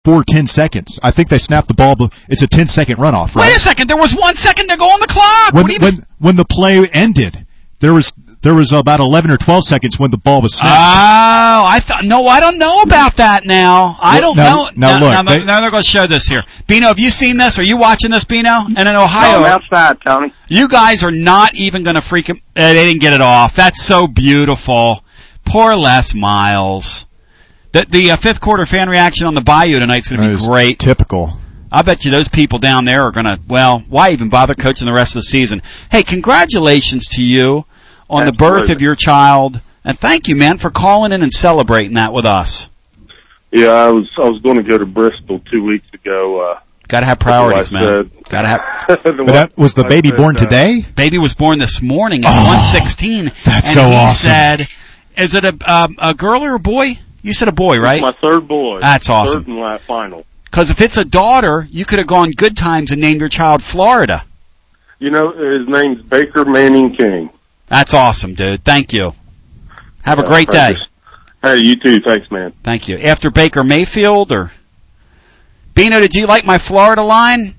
for 10 seconds. I think they snapped the ball. It's a 10-second runoff, right? Wait a second. There was 1 second to go on the clock. When the play ended, there was about 11 or 12 seconds when the ball was snapped. Oh, I don't know about that now. I don't know. Now look. Now they're going to show this here. Bino, have you seen this? Are you watching this, Bino? And in Ohio. No, I'm outside, Tony. You guys are not even going to freaking, they didn't get it off. That's so beautiful. Poor Les Miles. The fifth quarter fan reaction on the Bayou tonight is going to be great. Typical. I bet you those people down there are going to, why even bother coaching the rest of the season? Hey, congratulations to you on the birth of your child, and thank you, man, for calling in and celebrating that with us. Yeah, I was going to go to Bristol 2 weeks ago. Got to have priorities, man. Got to have. But that was the baby born today? Baby was born this morning at 1:16. That's so awesome. Said, "Is it a girl or a boy?" You said a boy, right? It's my third boy. That's awesome. Third and last final. Because if it's a daughter, you could have gone good times and named your child Florida. You know, his name's Baker Manning King. That's awesome, dude. Thank you. Have a great day. Hey, you too. Thanks, man. Thank you. After Baker Mayfield or Bino, did you like my Florida line?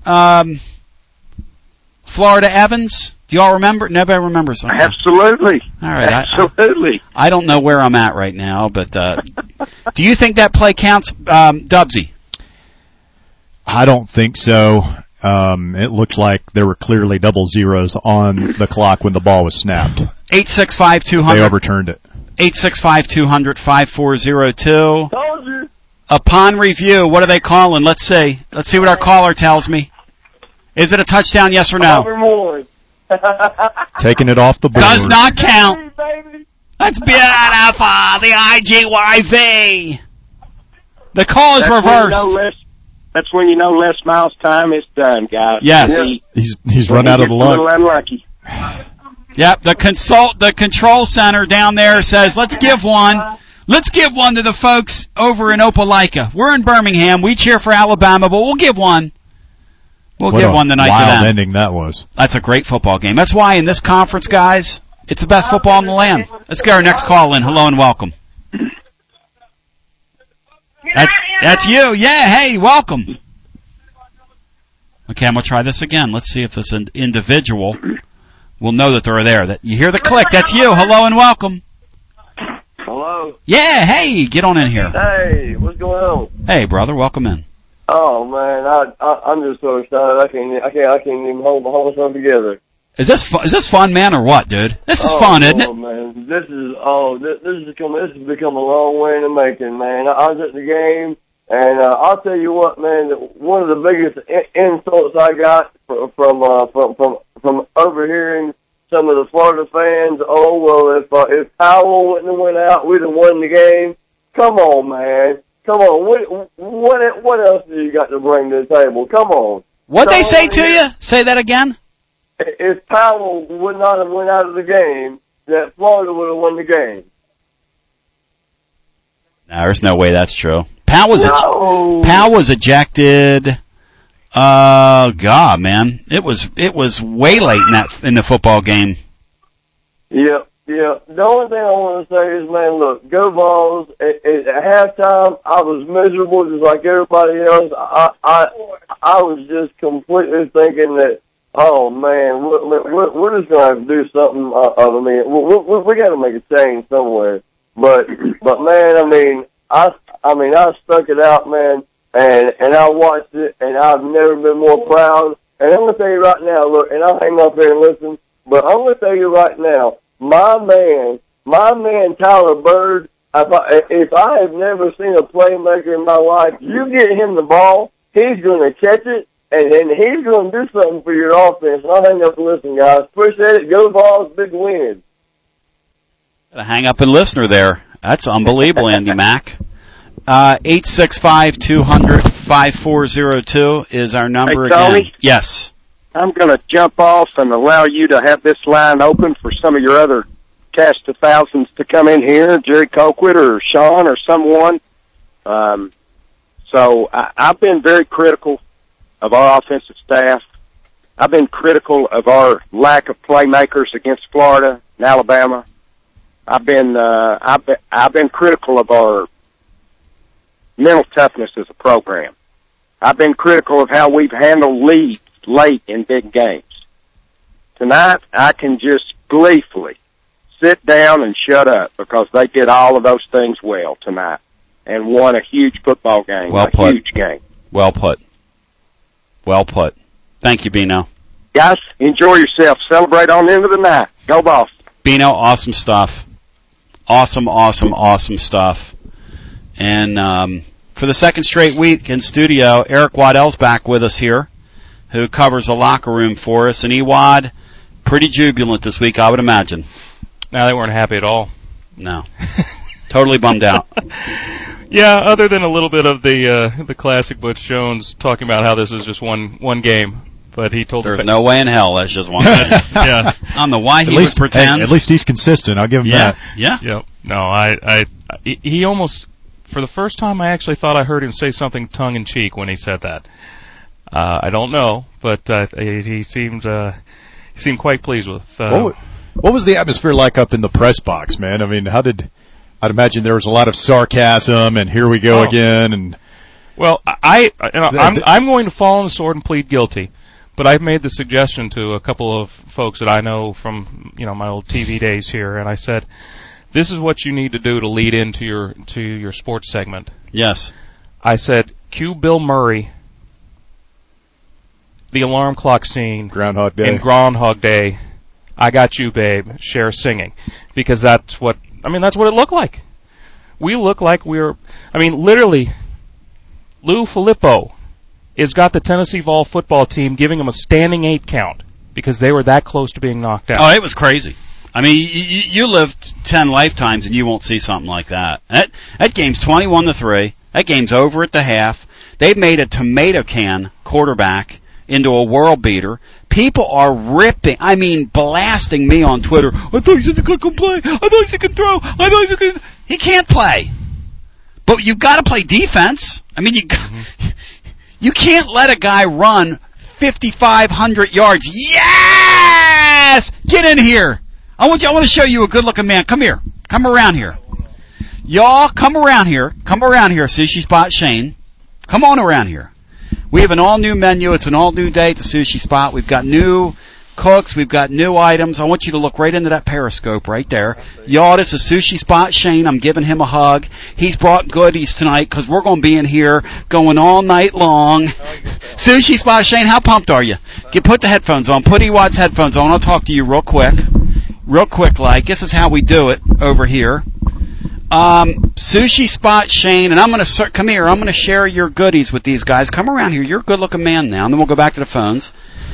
Florida Evans? Do you all remember? Nobody remembers something. Absolutely. All right. Absolutely. I don't know where I'm at right now, but do you think that play counts, Dubsy? I don't think so. It looked like there were clearly double zeros on the clock when the ball was snapped. 865-200. They overturned it. 865-200-5402. Told you. Upon review, what are they calling? Let's see. Let's see what our caller tells me. Is it a touchdown, yes or no? Taking it off the board. Does not count. That's beautiful. The IGYV. The call is reversed. That's when you know Les Miles' time is done, guys. Yes. He's run out of the luck. A little unlucky. Yep, the control center down there says, let's give one. Let's give one to the folks over in Opelika. We're in Birmingham. We cheer for Alabama, but we'll give one. We'll give one tonight to them. Wild ending that was. That's a great football game. That's why in this conference, guys, it's the best football in the land. Let's get our next call in. Hello and welcome. That's you. Yeah, hey, welcome. Okay, I'm going to try this again. Let's see if this individual will know that they're there. That you hear the click. That's you. Hello and welcome. Hello. Yeah, hey, get on in here. Hey, what's going on? Hey, brother, welcome in. Oh man, I'm just so excited. I can't even hold myself together. Is this fun, man, or what, dude? This is fun, isn't it? Man, this has become a long way in the making, man. I was at the game, and I'll tell you what, man. One of the biggest insults I got from overhearing some of the Florida fans. Oh well, if Powell wouldn't have went out, we'd have won the game. Come on, man. Come on. What else do you got to bring to the table? Come on. What'd they say to you? Say that again. If Powell would not have went out of the game, that Florida would have won the game. No, there's no way that's true. Powell was ejected. God, man, it was way late in the football game. Yeah. The only thing I want to say is, man, look, go Vols. At halftime, I was miserable just like everybody else. I was just completely thinking that, oh man, we're just gonna have to do something. We got to make a change somewhere. But man, I stuck it out, man, and I watched it, and I've never been more proud. And I'm gonna tell you right now, look, and I'll hang up here and listen. But I'm gonna tell you right now, my man Tyler Bird. If I have never seen a playmaker in my life, you get him the ball, he's gonna catch it. And he's going to do something for your offense. I'll hang up and listen, guys. Appreciate it. Go Vols, big win. Hang up and listener there. That's unbelievable, Andy Mack. 865-200-5402 is our number Tony? again. Yes. I'm going to jump off and allow you to have this line open for some of your other cast of thousands to come in here, Jerry Colquitt or Sean or someone. So I've been very critical of our offensive staff. I've been critical of our lack of playmakers against Florida and Alabama. I've been critical of our mental toughness as a program. I've been critical of how we've handled leads late in big games. Tonight, I can just gleefully sit down and shut up because they did all of those things well tonight and won a huge football game, huge game. Well put. Well put. Thank you, Bino. Guys, enjoy yourself. Celebrate on into the night. Go Boston. Bino, awesome stuff. Awesome stuff. And for the second straight week in studio, Eric Waddell's back with us here, who covers the locker room for us. And Ewad, pretty jubilant this week, I would imagine. No, they weren't happy at all. No. Totally bummed out. Yeah, other than a little bit of the classic Butch Jones talking about how this is just one game. But he told there's no way in hell that's just one game. Yeah. I don't know why he would pretend. Hey, at least he's consistent. I'll give him that. Yeah. Yep. No, he almost, for the first time, I actually thought I heard him say something tongue-in-cheek when he said that. I don't know, but he seemed quite pleased with. What was the atmosphere like up in the press box, man? I mean, I'd imagine there was a lot of sarcasm and here we go again. And well, I'm going to fall on the sword and plead guilty, but I've made the suggestion to a couple of folks that I know from my old TV days here, and I said, this is what you need to do to lead into your sports segment. Yes. I said, cue Bill Murray, the alarm clock scene, Groundhog Day. in Groundhog Day. I got you, babe. Cher singing, because that's what it looked like. We look like literally, Lou Filippo has got the Tennessee Vol football team giving them a standing 8 count because they were that close to being knocked out. Oh, it was crazy. I mean, you lived 10 lifetimes and you won't see something like that. That game's 21-3. That game's over at the half. They've made a tomato can quarterback into a world beater. People are blasting me on Twitter. I thought he said he could play. I thought he could throw. I thought he could. He can't play. But you've got to play defense. I mean, you can't let a guy run 5,500 yards. Yes! Get in here. I want to show you a good-looking man. Come here. Come around here. Y'all, come around here. Come around here, Sushi Spot Shane. Come on around here. We have an all-new menu. It's an all-new day at the Sushi Spot. We've got new cooks. We've got new items. I want you to look right into that periscope right there. Y'all, this is Sushi Spot Shane. I'm giving him a hug. He's brought goodies tonight because we're going to be in here going all night long. Sushi Spot Shane, how pumped are you? Put the headphones on. Put Ewad's headphones on. I'll talk to you real quick. Real quick like. This is how we do it over here. Sushi Spot Shane, and I'm going to come here. I'm going to share your goodies with these guys. Come around here. You're a good-looking man now, and then we'll go back to the phones.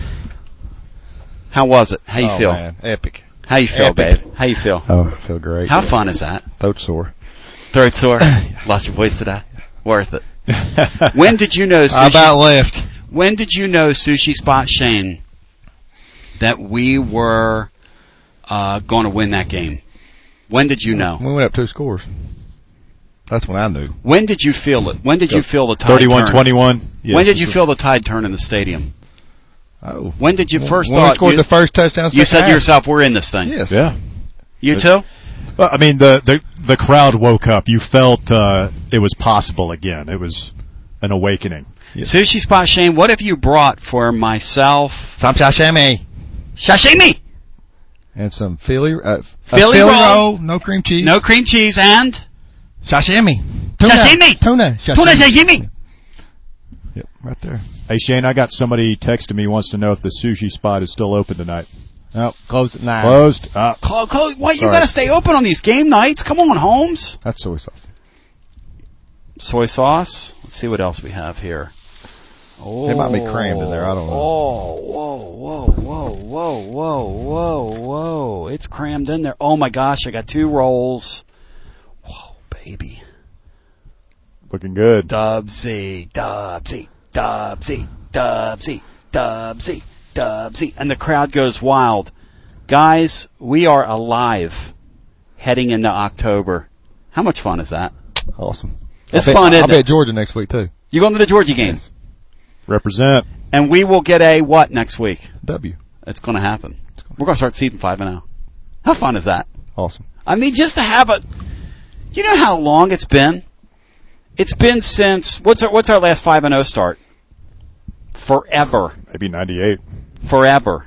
How was it? How you feel? Man, epic. How you feel, babe? How you feel? Oh, I feel great. How fun is that? Throat sore. Throat sore? Lost your voice today? Worth it. When did you know? I about left. When did you know, Sushi Spot Shane, that we were going to win that game? When did you know? We went up 2 scores. That's when I knew. When did you feel it? When did you feel the tide 31-21. Yes, when did you feel the tide turn in the stadium? Oh. When did you first when thought? We scored the first touchdown. You said to yourself, "We're in this thing." Yes. Yeah. You too? Well, I mean, the crowd woke up. You felt it was possible again. It was an awakening. Yes. Sushi Spot Shane, what have you brought for myself? Some sashimi. Sashimi! And some Philly roll. No cream cheese. No cream cheese and? Sashimi. Sashimi! Tuna sashimi! Yep, right there. Hey, Shane, I got somebody texting me, wants to know if the Sushi Spot is still open tonight. No, closed at 9. Closed? What, you gotta stay open on these game nights? Come on, Holmes. That's soy sauce. Soy sauce? Let's see what else we have here. Oh, it might be crammed in there. I don't know. Whoa. It's crammed in there. Oh, my gosh. I got 2 rolls. Whoa, baby. Looking good. Dubsy. And the crowd goes wild. Guys, we are alive heading into October. How much fun is that? Awesome. It's fun, isn't it? I'll be at Georgia next week, too. You going to the Georgia game? Yes. Represent. And we will get a what next week? W. It's going to happen. We're going to start season 5-0. How fun is that? Awesome. I mean, just to have you know how long it's been? It's been since what's our last 5-0 start? Forever. Maybe 98. Forever.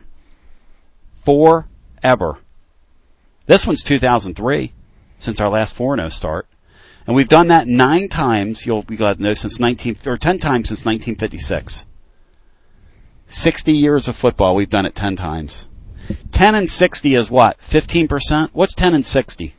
This one's 2003, since our last 4-0 start. And we've done that 9 times, you'll be glad to know, 10 times since 1956. 60 years of football, we've done it 10 times. 10 and 60 is what? 15%? What's 10 and 60?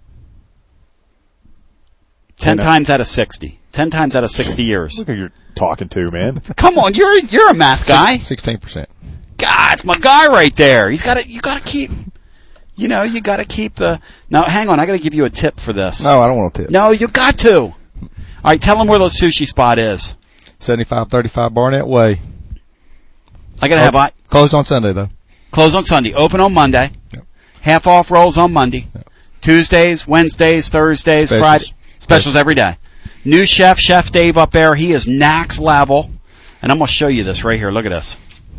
10 times out of 60. 10 times out of 60 years. Look who you're talking to, man. Come on, you're a math guy. 16%. God, it's my guy right there. You gotta keep, you gotta keep the, now hang on, I gotta give you a tip for this. No, I don't want a tip. No, you got to. Alright, tell them where the sushi spot is. 7535 Barnett Way. I gotta have, Closed on Sunday, though. Closed on Sunday, open on Monday. Yep. Half off rolls on Monday. Yep. Tuesdays, Wednesdays, Thursdays, Specials. Friday. Specials every day. New chef, Chef Dave up there. He is next level. And I'm going to show you this right here. Look at this.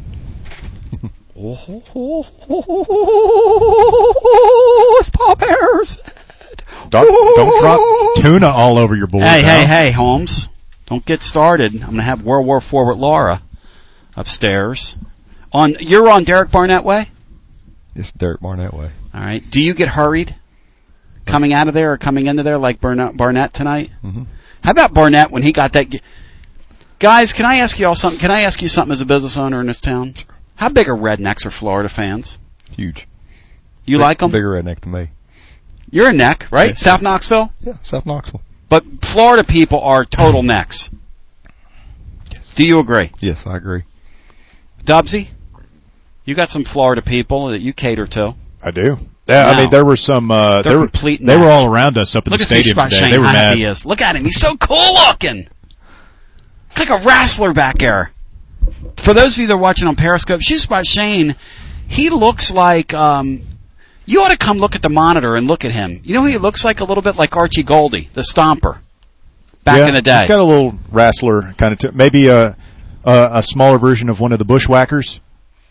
It's Paul Bears. Don't drop tuna all over your board. Hey, Holmes. Don't get started. I'm going to have World War IV with Laura upstairs. You're on Derek Barnett Way? It's Derek Barnett Way. All right. Do you get hurried coming out of there or coming into there like Barnett tonight? Mm-hmm. How about Barnett when he got that? Guys, can I ask you all something? Can I ask you something as a business owner in this town? How big are rednecks or Florida fans? Huge. You like them? Bigger redneck than me. You're a neck, right? Yeah. South Knoxville? Yeah, South Knoxville. But Florida people are total necks. Yes. Do you agree? Yes, I agree. Dubsy? You got some Florida people that you cater to. I do. Yeah, No. I mean, there were some. They're complete They were nuts. all around us up in Look the at Steve stadium today. Shane, They were how mad. happy he is. Look at him. He's so cool looking. Like a wrestler back there. For those of you that are watching on Periscope, Steve Shane, he looks like, you ought to come look at the monitor and look at him. You know who he looks like? A little bit like Archie Goldie, the Stomper, back in the day. He's got a little wrestler kind of. Maybe a smaller version of one of the Bushwhackers.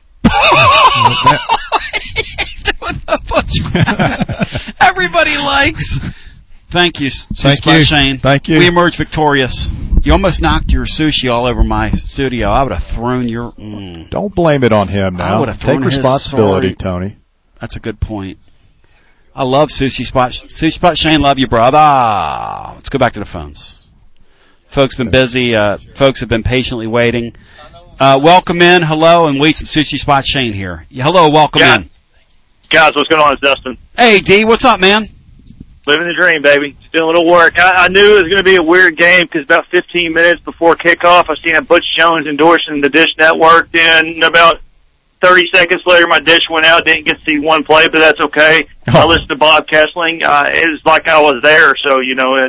Everybody likes. Thank you, Thank you. Shane. Thank you. We emerged victorious. You almost knocked your sushi all over my studio. I would have thrown your. Don't blame it on him I now. would have thrown Take his responsibility, sorry. Tony. That's a good point. I love Sushi Spot. Sushi Spot Shane, love you, brother. Let's go back to the phones. Folks been busy. Folks have been patiently waiting. Welcome in. Hello, and wait some Sushi Spot Shane here. Hello, welcome in. Guys, what's going on? It's Dustin. Hey, D, what's up, man? Living the dream, baby. Still a little work. I knew it was going to be a weird game because about 15 minutes before kickoff, I seen Butch Jones endorsing the Dish Network. Then about 30 seconds later, my dish went out. Didn't get to see one play, but that's okay. I listened to Bob Kessling. It was like I was there, so,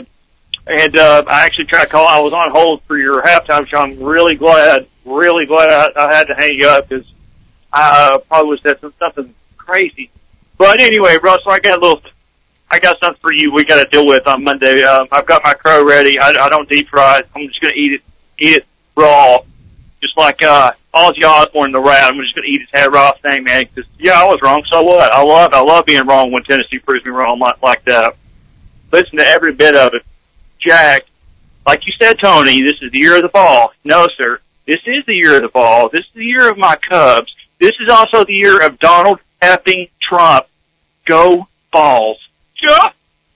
I actually tried to call. I was on hold for your halftime show. I'm really glad I had to hang you up because I probably would have said something crazy. But anyway, Russell, I got something for you we got to deal with on Monday. I've got my crow ready. I don't deep fry it. I'm just going to eat it raw. Just like Ozzy Osbourne, the Rat. I'm just going to eat his head raw thing, man. Cause, I was wrong. So what? I love being wrong when Tennessee proves me wrong like that. Listen to every bit of it. Jack, like you said, Tony, this is the year of the ball. No, sir. This is the year of the ball. This is the year of my Cubs. This is also the year of Donald effing Trump. Go Balls. Yeah.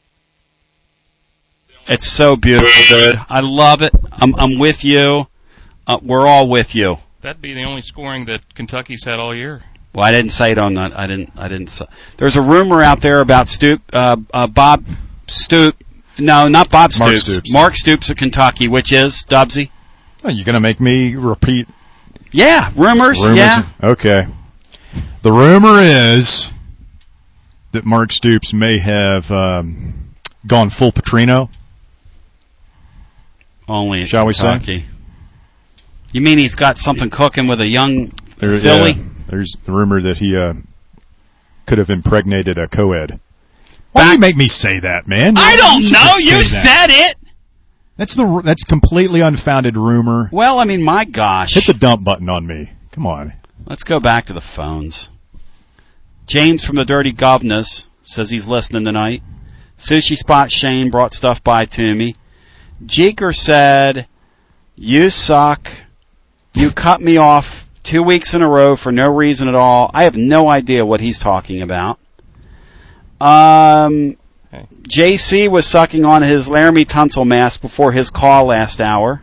It's so beautiful, dude. I love it. I'm with you. We're all with you. That'd be the only scoring that Kentucky's had all year. Well, I didn't say it on that. I didn't say. There's a rumor out there about Bob Stoops. No, not Bob Stoops. Mark Stoops of Kentucky, which is Dubsy. Oh, you're going to make me repeat? Yeah, rumors. Yeah. Okay. The rumor is that Mark Stoops may have gone full Petrino. Only in Shall Kentucky. We say? You mean he's got something cooking with a young Philly? Yeah, there's the rumor that he could have impregnated a co-ed. Why do you make me say that, man? I don't know. You said it. That's completely unfounded rumor. Well, I mean, my gosh. Hit the dump button on me. Come on. Let's go back to the phones. James from the Dirty Governors says he's listening tonight. Sushi Spot Shane brought stuff by to me. Jeeker said, "You suck. You cut me off 2 weeks in a row for no reason at all." I have no idea what he's talking about. JC was sucking on his Laramie Tunsil mask before his call last hour.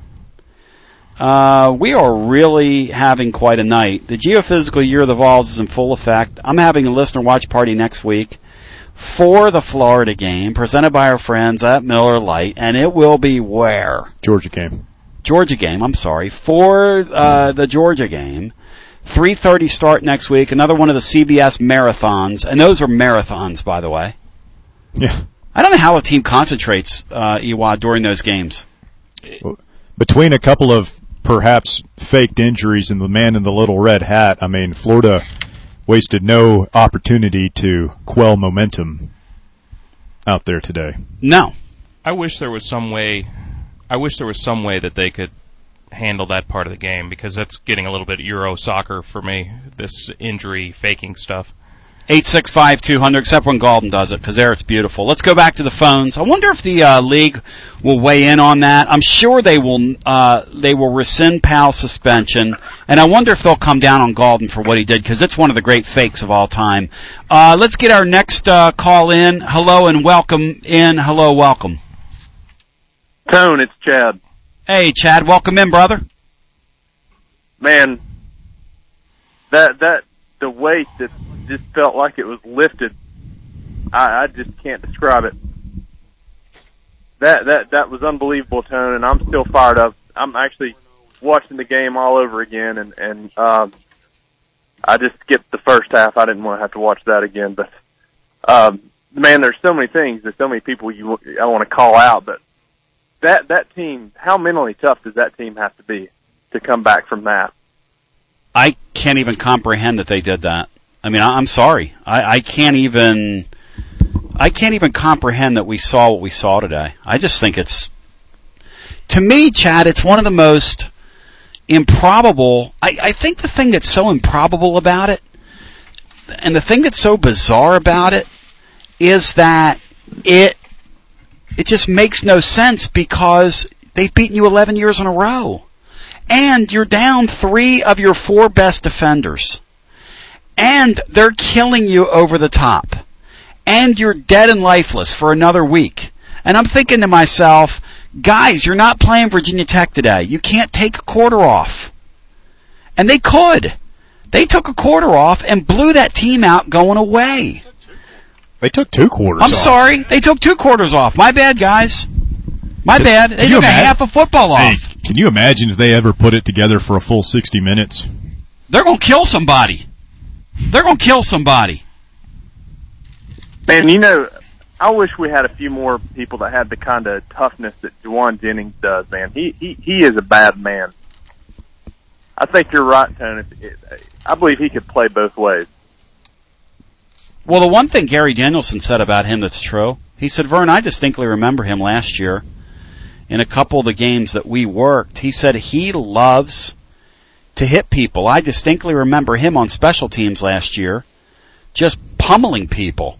We are really having quite a night. The geophysical year of the Vols is in full effect. I'm having a listener watch party next week for the Florida game, presented by our friends at Miller Lite, and it will be where? Georgia game, I'm sorry. For the Georgia game. 3:30 start next week, another one of the CBS marathons, and those are marathons, by the way. Yeah. I don't know how a team concentrates, Ewa, during those games. Between a couple of perhaps faked injuries and the man in the little red hat, I mean, Florida wasted no opportunity to quell momentum out there today. No. I wish there was some way that they could handle that part of the game, because that's getting a little bit Euro soccer for me, this injury faking stuff. 865-200, except when Galton does it, because there it's beautiful. Let's go back to the phones. I wonder if the league will weigh in on that. I'm sure they will rescind Powell's suspension, and I wonder if they'll come down on Galton for what he did, because it's one of the great fakes of all time. Let's get our next call in. Hello and welcome in. Hello, welcome. Tone, it's Chad. Hey, Chad, welcome in, brother. Man, the weight that just felt like it was lifted, I just can't describe it. That was unbelievable, Tone, and I'm still fired up. I'm actually watching the game all over again, and I just skipped the first half. I didn't want to have to watch that again, but man, there's so many things, there's so many people I want to call out, but that team, how mentally tough does that team have to be to come back from that? I can't even comprehend that they did that. I mean, I'm sorry. I can't even comprehend that we saw what we saw today. I just think to me, Chad, it's one of the most improbable. I think the thing that's so improbable about it, and the thing that's so bizarre about it, is that it just makes no sense, because they've beaten you 11 years in a row. And you're down 3 of your 4 best defenders. And they're killing you over the top. And you're dead and lifeless for another week. And I'm thinking to myself, guys, you're not playing Virginia Tech today. You can't take a quarter off. And they could. They took a quarter off and blew that team out going away. They took 2 quarters off. I'm sorry. They took 2 quarters off. My bad, guys. My bad. They took a half of football off. Hey, can you imagine if they ever put it together for a full 60 minutes? They're going to kill somebody. Man, I wish we had a few more people that had the kind of toughness that Juwan Jennings does, man. He is a bad man. I think you're right, Tony. I believe he could play both ways. Well, the one thing Gary Danielson said about him that's true, he said, Vern, I distinctly remember him last year in a couple of the games that we worked. He said he loves to hit people. I distinctly remember him on special teams last year just pummeling people.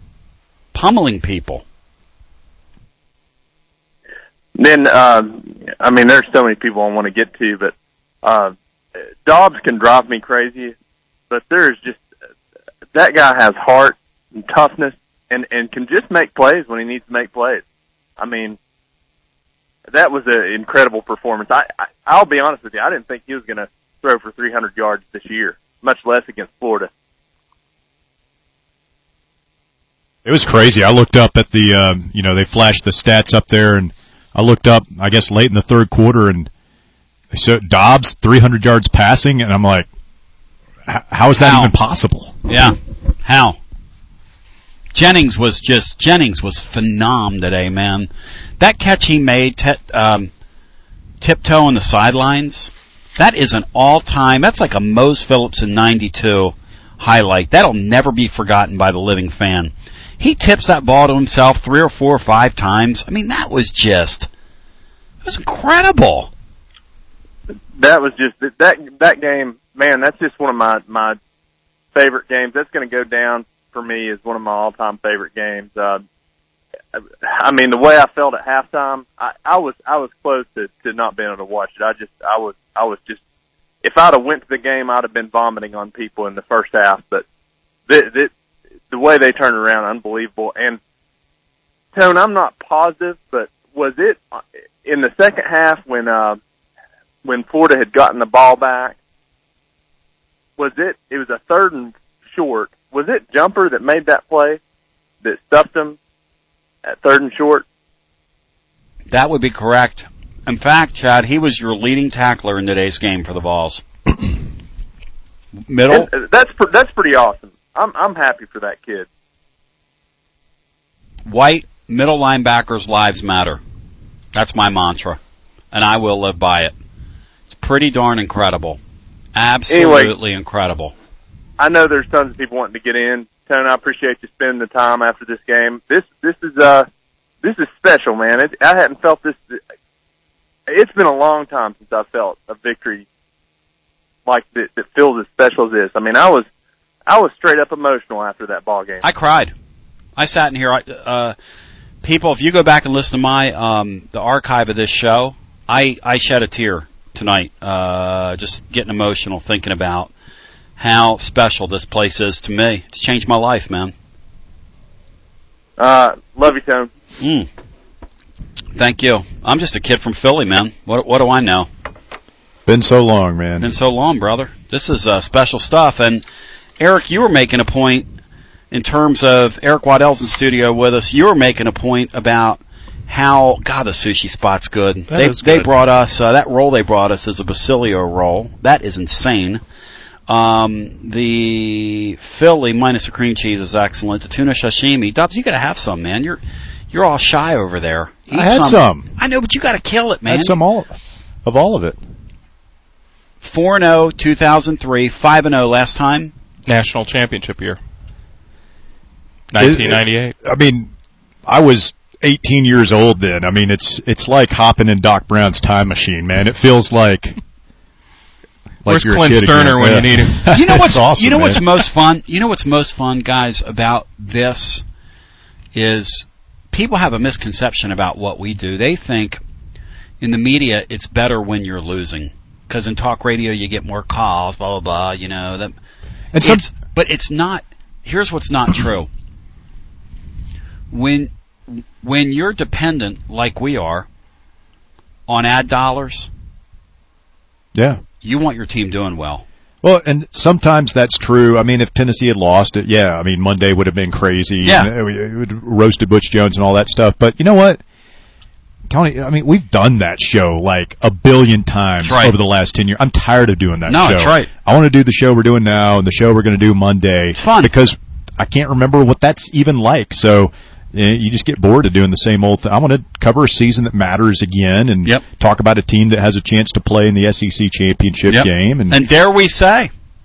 Then, there's so many people I want to get to, but Dobbs can drive me crazy, but there's just, that guy has heart and toughness and can just make plays when he needs to make plays. I mean, that was an incredible performance. I'll be honest with you, I didn't think he was going to throw for 300 yards this year, much less against Florida. It was crazy. I looked up at the, they flashed the stats up there, and I looked up, I guess, late in the third quarter, and they showed Dobbs 300 yards passing, and I'm like, how is that even possible? Yeah. How? Jennings was phenom today, man. That catch he made, tiptoe on the sidelines, that is an all-time, that's like a Mose Phillips in 92 highlight. That'll never be forgotten by the living fan. He tips that ball to himself 3 or 4 or 5 times. I mean, it was incredible. That was just, that game, man, that's just one of my favorite games. That's going to go down for me as one of my all-time favorite games. I mean, the way I felt at halftime, I was close to not being able to watch it. I was just, if I'd have went to the game, I'd have been vomiting on people in the first half. But the way they turned around, unbelievable. And Tone, I'm not positive, but was it in the second half when Florida had gotten the ball back? It was a 3rd and short. Was it Jumper that made that play that stuffed him at 3rd and short? That would be correct. In fact, Chad, he was your leading tackler in today's game for the Vols. Middle. And that's pretty awesome. I'm happy for that kid. White middle linebackers' lives matter. That's my mantra, and I will live by it. It's pretty darn incredible. Absolutely incredible. I know there's tons of people wanting to get in. Tony, I appreciate you spending the time after this game. This is special, man. I hadn't felt this. It's been a long time since I felt a victory like that feels as special as this. I mean, I was straight up emotional after that ball game. I cried. I sat in here. People, if you go back and listen to my the archive of this show, I shed a tear tonight, just getting emotional thinking about how special this place is to me. It's changed my life, man. Love you, Tone. Thank you. I'm just a kid from Philly, man. What do I know? Been so long, man. Been so long, brother. This is special stuff. And Eric, you were making a point in terms of Eric Waddell's in studio with us. You were making a point about how, God, the sushi spot's good. They brought us, that roll they brought us is a Basilio roll. That is insane. The Philly minus the cream cheese is excellent. The tuna sashimi. Dubs, you gotta have some, man. You're all shy over there. Eat I had some. I know, but you gotta kill it, man. I had some all of it. 4-0, 2003, 5-0 last time. National championship year. 1998. I mean, I was 18 years old then. I mean, it's like hopping in Doc Brown's time machine, man. It feels like where's you're Clint a kid Sterner again. when you need him? You know what's awesome, you know man. what's most fun? You know what's most fun, guys, about this is people have a misconception about what we do. They think in the media it's better when you're losing because in talk radio you get more calls, blah blah blah. You know that. But it's not. Here's what's not true. When you're dependent, like we are, on ad dollars, yeah, you want your team doing well. Well, and sometimes that's true. I mean, if Tennessee had lost it, yeah, I mean, Monday would have been crazy. Yeah. And we would have roasted Butch Jones and all that stuff. But you know what, Tony, I mean, we've done that show like a billion times over the last 10 years. I'm tired of doing that show. No, that's right. I want to do the show we're doing now and the show we're going to do Monday. It's fun. Because I can't remember what that's even like. So you just get bored of doing the same old thing. I want to cover a season that matters again and talk about a team that has a chance to play in the SEC championship game. And dare we say,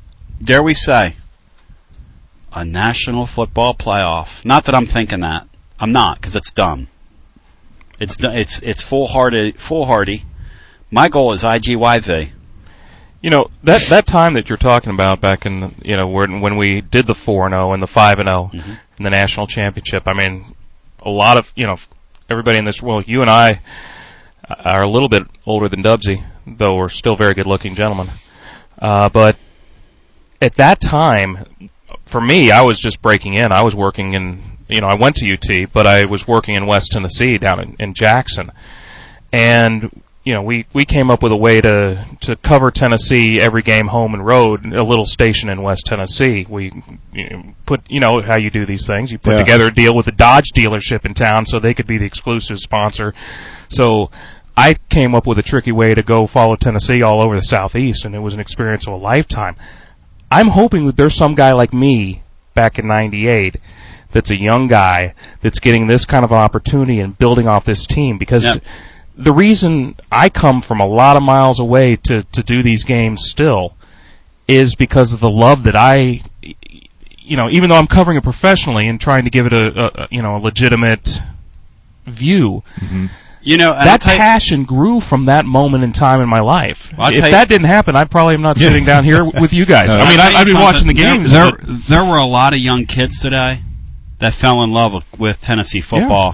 a National Football Playoff. Not that I'm thinking that. I'm not, because it's dumb. It's foolhardy. My goal is IGYV. You know, that time that you're talking about back in, when we did the 4-0 and the 5-0 in the national championship, I mean, a lot of, everybody in this world, you and I are a little bit older than Dubsy, though we're still very good-looking gentlemen. But at that time, for me, I was just breaking in. I was working in, I went to UT, but I was working in West Tennessee down in Jackson. And we came up with a way to cover Tennessee every game home and road, a little station in West Tennessee. We put, how you do these things. You put together a deal with a Dodge dealership in town so they could be the exclusive sponsor. So I came up with a tricky way to go follow Tennessee all over the Southeast, and it was an experience of a lifetime. I'm hoping that there's some guy like me back in 98 that's a young guy that's getting this kind of an opportunity and building off this team because the reason I come from a lot of miles away to do these games still is because of the love that I, even though I'm covering it professionally and trying to give it a legitimate view, that passion grew from that moment in time in my life. If that didn't happen, I probably am not sitting down here with you guys. I mean, I've been watching the games. There were a lot of young kids today that fell in love with Tennessee football.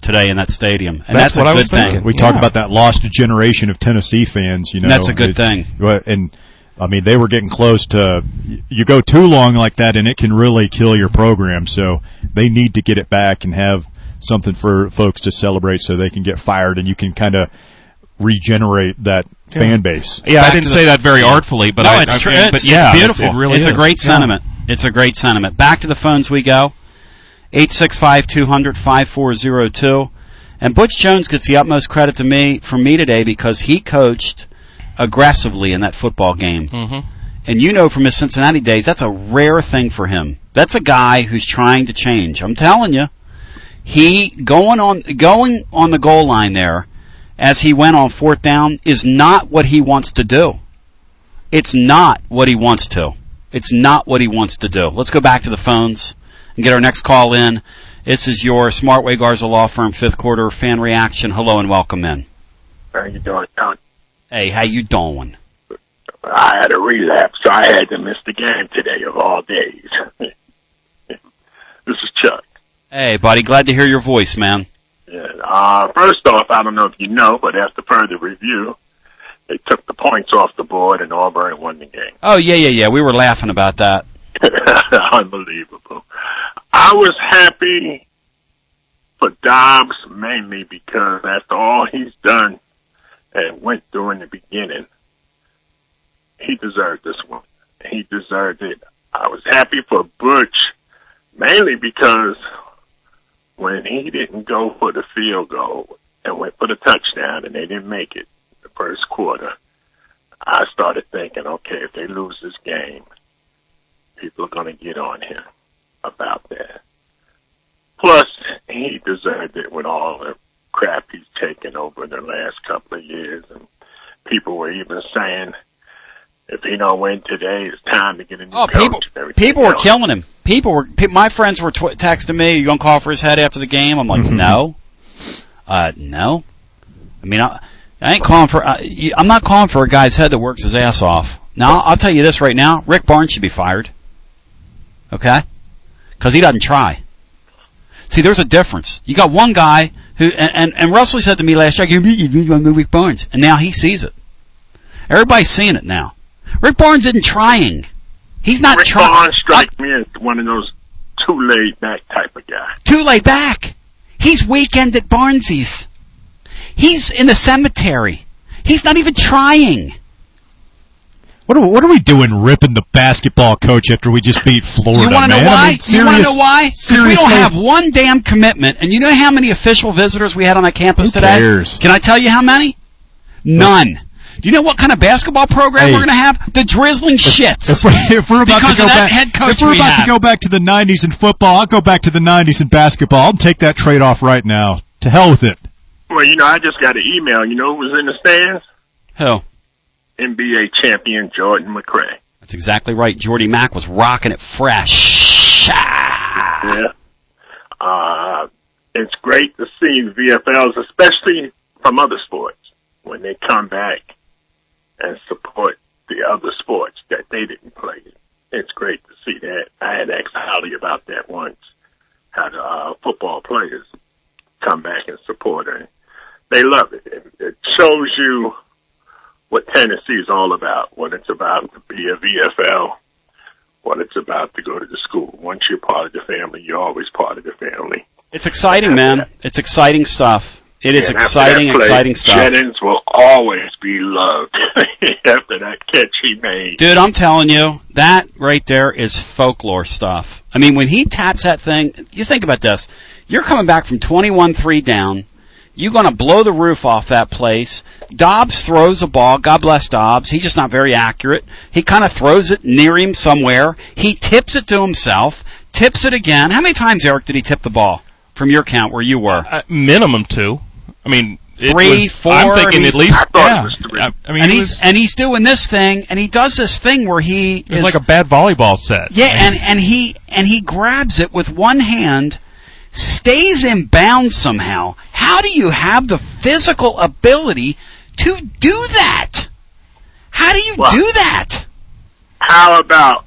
today in that stadium, and That's that's what a I good was thing. thinking. We talk about that lost generation of Tennessee fans, you know. That's a good thing. And I mean, they were getting close to. You go too long like that, and it can really kill your program. So they need to get it back and have something for folks to celebrate, so they can get fired, and you can kind of regenerate that fan base. Yeah, Back I didn't to say that very artfully, but no, it's true. but yeah, it's beautiful. It really it's is. a great sentiment. It's a great sentiment. Back to the phones we go. 865-200-5402. And Butch Jones gets the utmost credit from me today because he coached aggressively in that football game. Mm-hmm. And you know from his Cincinnati days, that's a rare thing for him. That's a guy who's trying to change. I'm telling you. He going on the goal line there as he went on fourth down is not what he wants to do. It's not what he wants to. It's not what he wants to do. Let's go back to the phones and get our next call in. This is your Smartway Garza Law Firm fifth quarter fan reaction. Hello and welcome in. How you doing, John? Hey, how you doing? I had a relapse, so I had to miss the game today of all days. This is Chuck. Hey, buddy, glad to hear your voice, man. Yeah, first off, I don't know if you know, but after further review, they took the points off the board and Auburn won the game. Oh, yeah. We were laughing about that. Unbelievable. I was happy for Dobbs mainly because after all he's done and went through in the beginning, he deserved this one. He deserved it. I was happy for Butch mainly because when he didn't go for the field goal and went for the touchdown and they didn't make it the first quarter, I started thinking, okay, if they lose this game, people are going to get on him about that. Plus, he deserved it with all the crap he's taken over the last couple of years. And people were even saying, if he don't win today, it's time to get a new coach. People were killing him. My friends were texting me, "You gonna call for his head after the game?" I'm like, no. No. I mean, I ain't calling for. I'm not calling for a guy's head that works his ass off. Now, I'll tell you this right now: Rick Barnes should be fired. Okay, because he doesn't try. See, there's a difference. You got one guy who, and Russell said to me last year, "You want to move Rick Barnes," and now he sees it. Everybody's seeing it now. Rick Barnes isn't trying. He's not trying. Rick Barnes strikes me as one of those too laid back type of guy. Too laid back. He's weekend at Barnesies. He's in the cemetery. He's not even trying. What are we doing ripping the basketball coach after we just beat Florida, You want to know why? I mean, You want to know why? 'Cause we don't seriously? have one damn commitment. And you know how many official visitors we had on that campus Who today? cares? Can I tell you how many? None. Do you know what kind of basketball program Hey. we're going to have? The drizzling shits. If we're about Because to go of that back, head coach if we're we about have. to go back to the '90s in football, I'll go back to the '90s in basketball. I'll take that trade off right now. To hell with it. Well, I just got an email. You know who was in the stands? Who? NBA champion Jordan McRae. That's exactly right. Jordy Mack was rocking it fresh. Yeah. It's great to see VFLs, especially from other sports, when they come back and support the other sports that they didn't play. It's great to see that. I had asked Holly about that once, how the football players come back and support her. They love it. It shows you what Tennessee is all about, what it's about to be a VFL, what it's about to go to the school. Once you're part of the family, you're always part of the family. It's exciting, man. It's exciting stuff. It is And after exciting, that play, exciting stuff. Jennings will always be loved after that catch he made. Dude, I'm telling you, that right there is folklore stuff. I mean, when he taps that thing, you think about this. You're coming back from 21-3 down. You're going to blow the roof off that place. Dobbs throws a ball. God bless Dobbs. He's just not very accurate. He kind of throws it near him somewhere. He tips it to himself, tips it again. How many times, Eric, did he tip the ball from your count where you were? Minimum 2. I mean, it 3, was, 4. I'm thinking at least, I thought it was 3. I mean, And he's doing this thing, and he does this thing where he it was like a bad volleyball set. Yeah, and he grabs it with one hand, stays in bounds somehow. How do you have the physical ability to do that? How do you do that? How about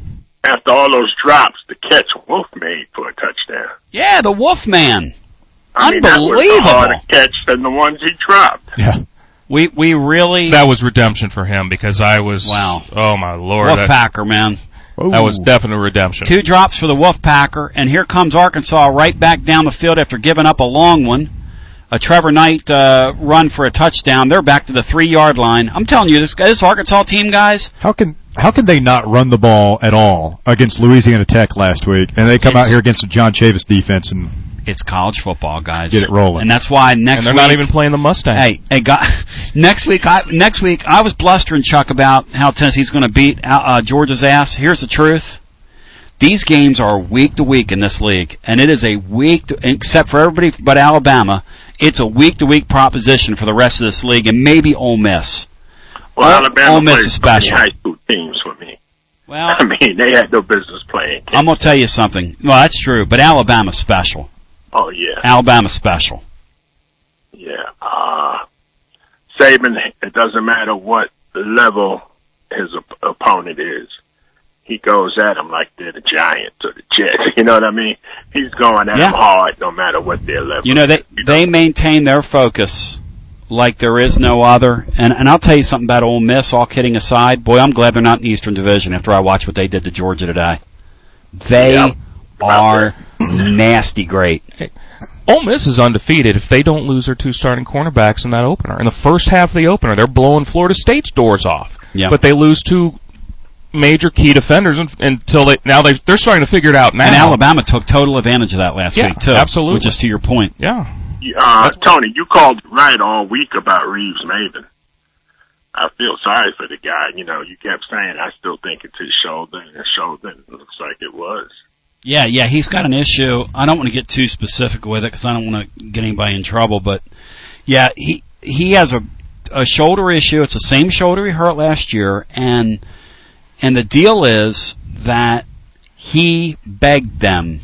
after all those drops, the catch Wolf made for a touchdown? Yeah, the Wolfman. I mean, that was a harder catch than the ones he dropped. Yeah. We really... That was redemption for him because I was... Wow. Oh, my Lord. Wolfpacker, man. That was definite redemption. 2 drops for the Wolfpacker, and here comes Arkansas right back down the field after giving up a long one. A Trevor Knight run for a touchdown. They're back to the 3-yard line. I'm telling you, this Arkansas team, guys... How can they not run the ball at all against Louisiana Tech last week, and they come out here against the John Chavis defense and... It's college football, guys. Get it rolling. And that's why next week... And they're not even playing the Mustang. Hey, next week I was blustering Chuck about how Tennessee's going to beat Georgia's ass. Here's the truth. These games are week to week in this league, and it is a except for everybody but Alabama, it's a week-to-week proposition for the rest of this league, and maybe Ole Miss. Well, Alabama Ole Miss is special. high school teams for me. Well, I mean, they had no business playing. I'm going to tell you something. Well, that's true, but Alabama's special. Oh, yeah. Alabama's special. Yeah. Saban, it doesn't matter what level his opponent is. He goes at them like they're the Giants or the Jets. You know what I mean? He's going at them hard no matter what their level is. They maintain their focus like there is no other. And I'll tell you something about Ole Miss, all kidding aside. Boy, I'm glad they're not in the Eastern Division after I watched what they did to Georgia today. They are nasty great. Hey, Ole Miss is undefeated if they don't lose their 2 starting cornerbacks in that opener. In the first half of the opener, they're blowing Florida State's doors off. Yeah. But they lose 2 major key defenders until they're starting to figure it out now. And Alabama took total advantage of that last week, too. Absolutely. Which is to your point. Yeah. Tony, you called right all week about Reeves Maven. I feel sorry for the guy. You know, you kept saying, I still think it's his shoulder, and his shoulder looks like it was. Yeah, he's got an issue. I don't want to get too specific with it because I don't want to get anybody in trouble, but yeah, he has a shoulder issue. It's the same shoulder he hurt last year, and the deal is that he begged them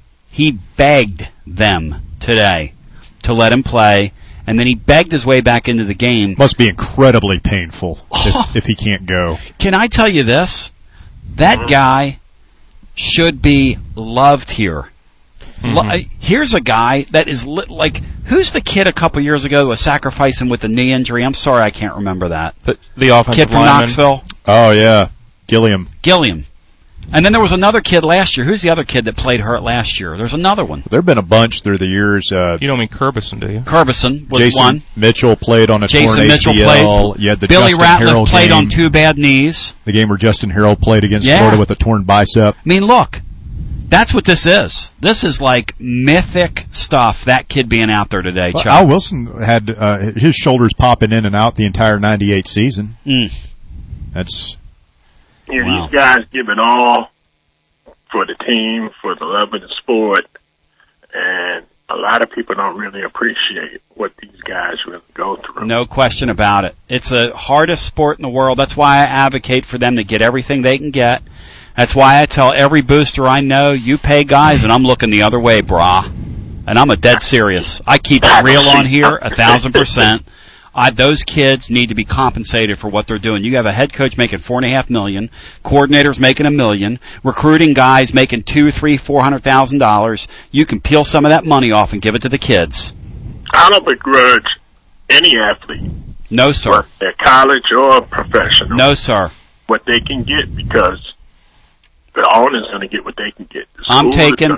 today to let him play, and then he begged his way back into the game. Must be incredibly painful if he can't go. Can I tell you this? That guy should be loved here. Mm-hmm. Here's a guy that is like, who's the kid a couple years ago who was sacrificing with the knee injury? I'm sorry, I can't remember that. The offensive kid from lineman. Knoxville. Oh yeah, Gilliam. And then there was another kid last year. Who's the other kid that played hurt last year? There's another one. There have been a bunch through the years. You don't mean Curbison, do you? Curbison was Jason one. Mitchell played on a torn Mitchell ACL. played. You had the Billy Justin Ratliff Harrell played game. on 2 bad knees. The game where Justin Harrell played against Florida with a torn bicep. I mean, look, that's what this is. This is like mythic stuff, that kid being out there today, Chuck. Al Wilson had his shoulders popping in and out the entire 98 season. That's... Yeah, These guys give it all for the team, for the love of the sport, and a lot of people don't really appreciate what these guys really go through. No question about it. It's the hardest sport in the world. That's why I advocate for them to get everything they can get. That's why I tell every booster I know, you pay guys, and I'm looking the other way, brah. And I'm a dead serious. I keep it real on here, 1,000%. Those kids need to be compensated for what they're doing. You have a head coach making $4.5 million, coordinators making $1 million, recruiting guys making $200,000, $300,000, $400,000. You can peel some of that money off and give it to the kids. I don't begrudge any athlete. No, sir. At college or professional. No, sir. What they can get, because the owner's going to get what they can get. I'm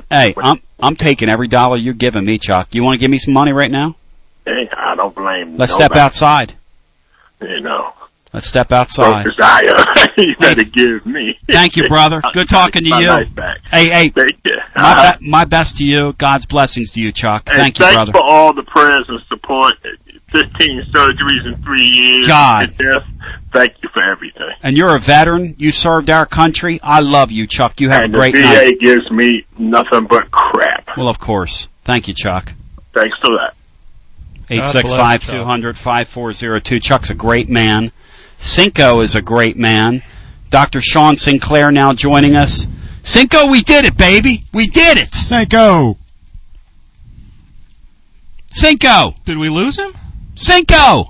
taking every dollar you're giving me, Chuck. You want to give me some money right now? Hey, I don't blame Let's nobody. step outside. You know. Let's step outside. So desire you better give me. Thank you, brother. Good talking to you. Hey, thank you. My best to you. God's blessings to you, Chuck. Thank you, thanks brother. for all the prayers and support. 15 surgeries in 3 years. God. Thank you for everything. And you're a veteran. You served our country. I love you, Chuck. You have a great night. night. The VA gives me nothing but crap. Well, of course. Thank you, Chuck. Thanks for that. 865-200-5402. Chuck's a great man. Cinco is a great man. Dr. Sean Sinclair now joining us. Cinco, we did it, baby. We did it. Cinco. Did we lose him? Cinco.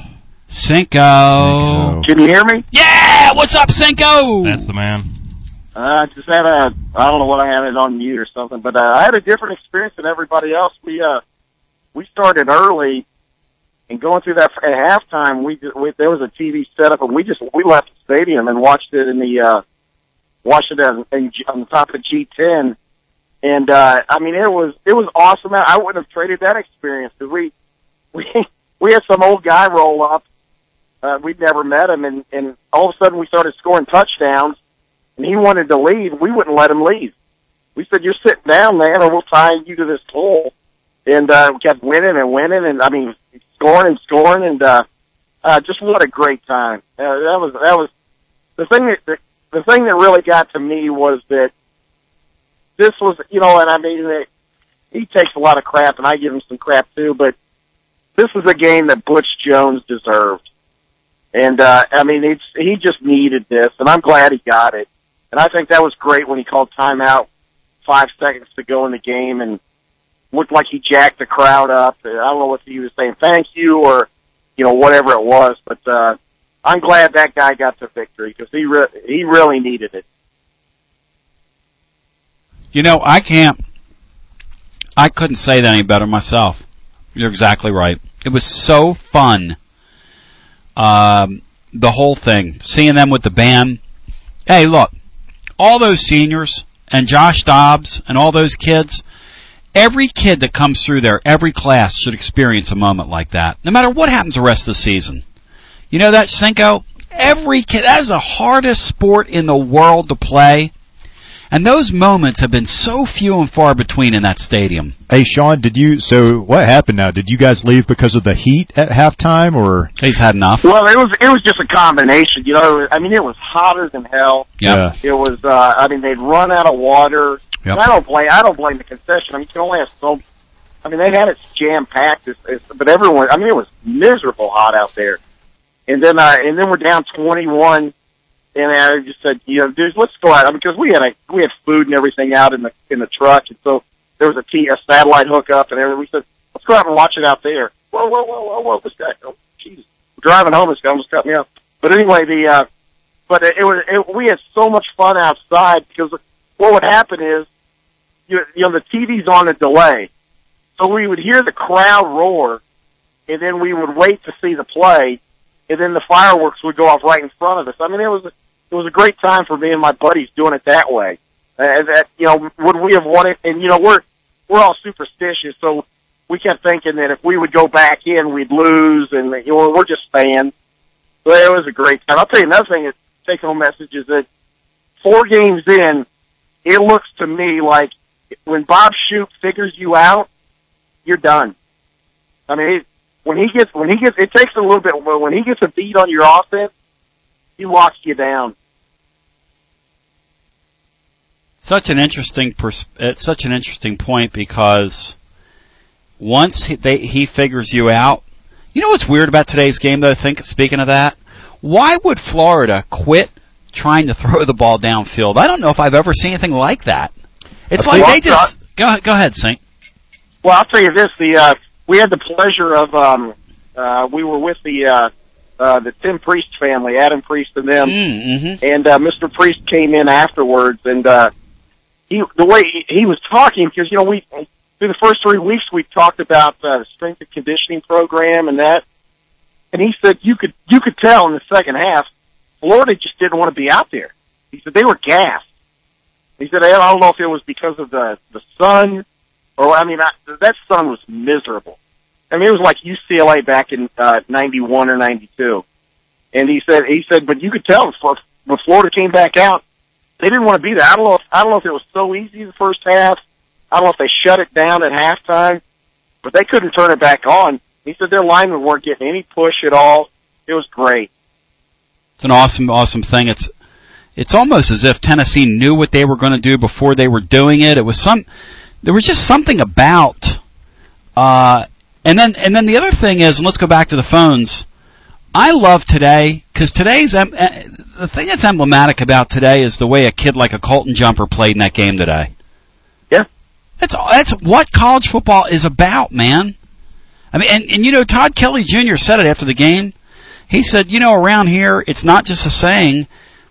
Cinco. Can you hear me? Yeah. What's up, Cinco? That's the man. I just had I don't know what I had it on mute or something, but I had a different experience than everybody else. We started early, and going through that at halftime, there was a TV setup, and we left the stadium and watched it on the top of G10. And I mean, it was awesome. I wouldn't have traded that experience because we had some old guy roll up. We'd never met him, and all of a sudden we started scoring touchdowns. And he wanted to leave. We wouldn't let him leave. We said, "You're sitting down, man, or we'll tie you to this pole." And we kept winning, and I mean, scoring, and just what a great time. That was the thing that really got to me was that this was, and I mean, he takes a lot of crap, and I give him some crap too, but this was a game that Butch Jones deserved. And I mean, he just needed this, and I'm glad he got it. And I think that was great when he called timeout 5 seconds to go in the game and looked like he jacked the crowd up. I don't know if he was saying thank you or, whatever it was, but I'm glad that guy got the victory because he really needed it. I couldn't say that any better myself. You're exactly right. It was so fun. The whole thing, seeing them with the band. Hey, look. All those seniors and Josh Dobbs and all those kids, every kid that comes through there, every class should experience a moment like that, no matter what happens the rest of the season. You know that, Cinco? Every kid, that is the hardest sport in the world to play. And those moments have been so few and far between in that stadium. Hey, Sean, so what happened now? Did you guys leave because of the heat at halftime, or? He's had enough. Well, it was just a combination, I mean, it was hotter than hell. Yeah. It was, I mean, they'd run out of water. Yep. And I don't blame the concession. I mean, you can only have they had it jam-packed, but everyone, I mean, it was miserable hot out there. And then we're down 21. And I just said, dude, let's go out. I mean, because we had food and everything out in the truck, and so there was a satellite hookup and everything. We said, let's go out and watch it out there. Whoa, this guy, oh, jeez, driving home, this guy almost cut me up. But anyway, we had so much fun outside because what would happen is, the TV's on a delay, so we would hear the crowd roar, and then we would wait to see the play, and then the fireworks would go off right in front of us. I mean, it was a great time for me and my buddies doing it that way. Would we have won it? And we're all superstitious, so we kept thinking that if we would go back in, we'd lose, and we're just fans. So it was a great time. I'll tell you another thing. Take home message is that 4 games in, it looks to me like when Bob Shoop figures you out, you're done. I mean, when he gets, it takes a little bit, but when he gets a beat on your offense, he locks you down. It's such an interesting point because once he figures you out, what's weird about today's game though? Speaking of that, why would Florida quit trying to throw the ball downfield? I don't know if I've ever seen anything like that. It's like they just go ahead, Sink. Well, I'll tell you this: we had the pleasure of we were with the Tim Priest family, Adam Priest and them, and Mr. Priest came in afterwards, and the way he was talking, because we through the first 3 weeks we talked about the strength and conditioning program and that, and he said you could tell in the second half Florida just didn't want to be out there. He said they were gassed. He said I don't know if it was because of the sun, or that sun was miserable. I mean, it was like UCLA back in 91 or 92. And he said, but you could tell when Florida came back out, they didn't want to be there. I don't know if it was so easy the first half. I don't know if they shut it down at halftime, but they couldn't turn it back on. He said their linemen weren't getting any push at all. It was great. It's an awesome thing. It's almost as if Tennessee knew what they were going to do before they were doing it. There was just something about, and then the other thing is, and let's go back to the phones. I love today, because the thing that's emblematic about today is the way a kid like a Colton Jumper played in that game today. Yeah. That's what college football is about, man. I mean, and Todd Kelly Jr. said it after the game. He said, around here, it's not just a saying.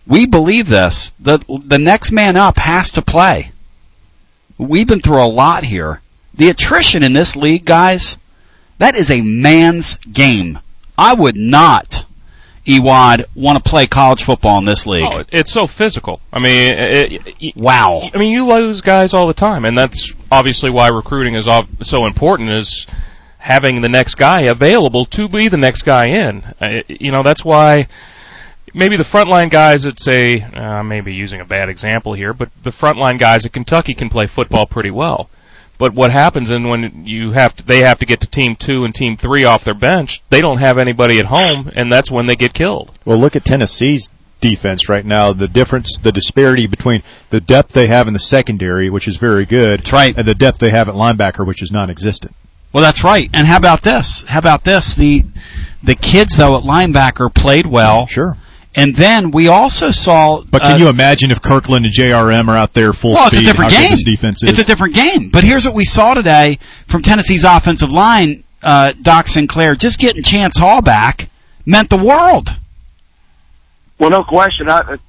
we believe this. The next man up has to play. We've been through a lot here. The attrition in this league, guys, that is a man's game. I would not, Ewad, want to play college football in this league. Oh, it's so physical. I mean, wow. I mean, you lose guys all the time, and that's obviously why recruiting is so important, is having the next guy available to be the next guy in. That's why maybe the frontline guys at, say, maybe using a bad example here, but the frontline guys at Kentucky can play football pretty well. But what happens when they have to get to Team 2 and Team 3 off their bench, they don't have anybody at home, and that's when they get killed. Well, look at Tennessee's defense right now. The difference, the disparity between the depth they have in the secondary, which is very good, that's right, and the depth they have at linebacker, which is non-existent. Well, that's right. And how about this? The kids, though, at linebacker played well. Sure. And then we also saw... But can you imagine if Kirkland and JRM are out there full speed? It's a different game. This defense is? It's a different game. But here's what we saw today from Tennessee's offensive line, Doc Sinclair. Just getting Chance Hall back meant the world. Well, no question.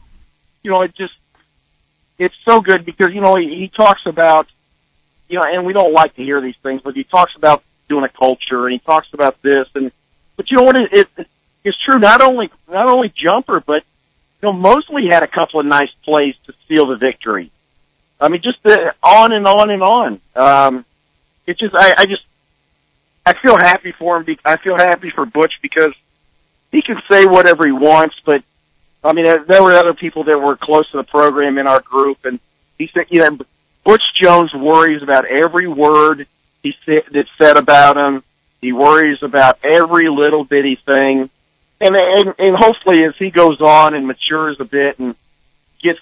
It's so good because, he talks about, and we don't like to hear these things, but he talks about doing a culture, and he talks about this, but you know what, it's true, not only Jumper, but, Mosley had a couple of nice plays to seal the victory. I mean, just on and on and on. I feel happy for him. I feel happy for Butch because he can say whatever he wants, but, I mean, there were other people that were close to the program in our group, and he said, Butch Jones worries about every word that's said about him. He worries about every little bitty thing. And hopefully as he goes on and matures a bit and gets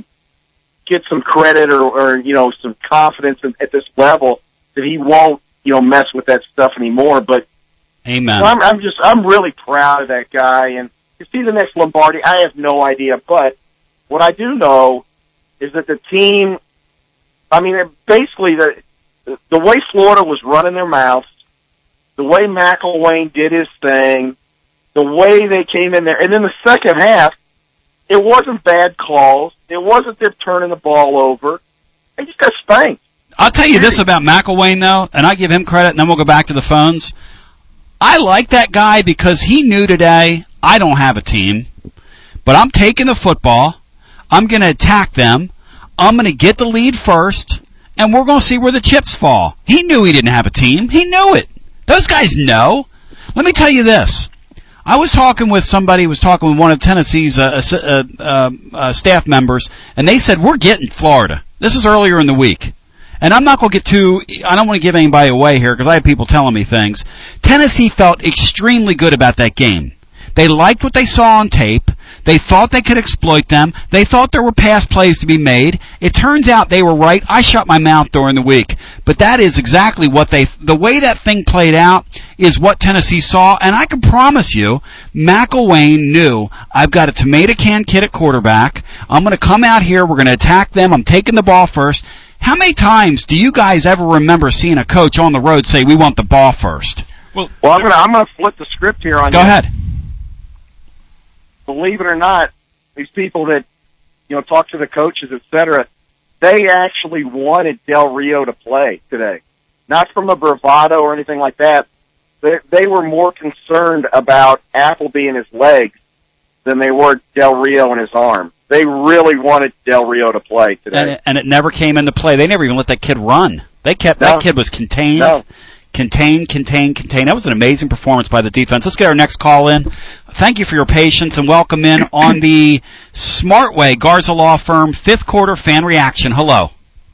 some credit or some confidence at this level, that he won't, mess with that stuff anymore. But amen. I'm really proud of that guy. And to see the next Lombardi, I have no idea. But what I do know is that the team, I mean, basically the way Florida was running their mouths, the way McElwain did his thing, the way they came in there, and then the second half, it wasn't bad calls. It wasn't them turning the ball over. They just got spanked. I'll tell you this about McElwain, though, and I give him credit, and then we'll go back to the phones. I like that guy because he knew today, I don't have a team, but I'm taking the football, I'm going to attack them, I'm going to get the lead first, and we're going to see where the chips fall. He knew he didn't have a team. He knew it. Those guys know. Let me tell you this. I was talking with one of Tennessee's staff members, and they said, we're getting Florida. This is earlier in the week. And I'm not going to I don't want to give anybody away here because I have people telling me things. Tennessee felt extremely good about that game. They liked what they saw on tape. They thought they could exploit them. They thought there were pass plays to be made. It turns out they were right. I shut my mouth during the week. But that is exactly what the way that thing played out is what Tennessee saw. And I can promise you, McElwain knew, I've got a tomato can kid at quarterback. I'm going to come out here. We're going to attack them. I'm taking the ball first. How many times do you guys ever remember seeing a coach on the road say, we want the ball first? Well, I'm going to flip the script here on you. Go ahead. Believe it or not, these people that, talk to the coaches, et cetera, they actually wanted Del Rio to play today. Not from a bravado or anything like that. They were more concerned about Appleby and his legs than they were Del Rio and his arm. They really wanted Del Rio to play today. And it never came into play. They never even let that kid run. That kid was contained. No. Contain. That was an amazing performance by the defense. Let's get our next call in. Thank you for your patience and welcome in on the Smart Way Garza Law Firm 5th Quarter Fan Reaction. Hello.